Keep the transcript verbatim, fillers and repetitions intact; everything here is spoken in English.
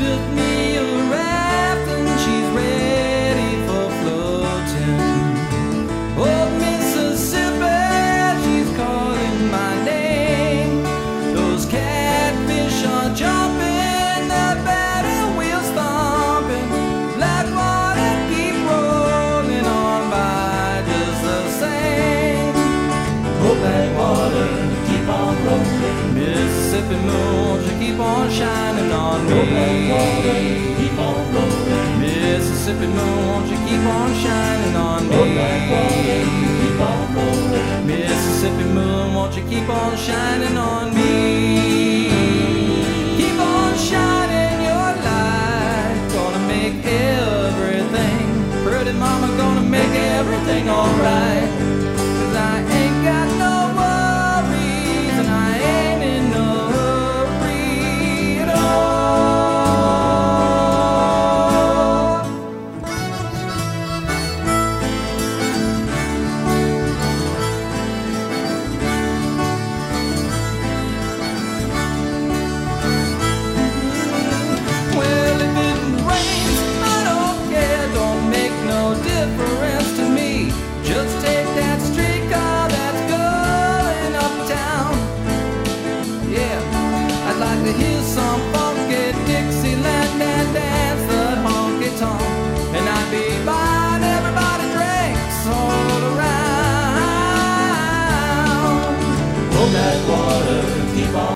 took me a raft and she's ready for floating. Old Mississippi, she's calling my name. Those catfish are jumping, the battle wheels thumping. Black water keep rolling on by just the same. Oh, black water, keep on rolling. Mississippi moon, she keep on shining on me. Oh, black water, keep on rolling. Mississippi moon, won't you keep on shining on me? Oh, black water, keep on rolling. Mississippi moon, won't you keep on shining on me? Keep on shining your light, gonna make everything, pretty mama, gonna make everything alright. 'Cause I ain't got no worries and I ain't in no hurry at all. Well, if it rains, I don't care, don't make no difference to me. Just take that streetcar that's going uptown. Yeah, I'd like to hear some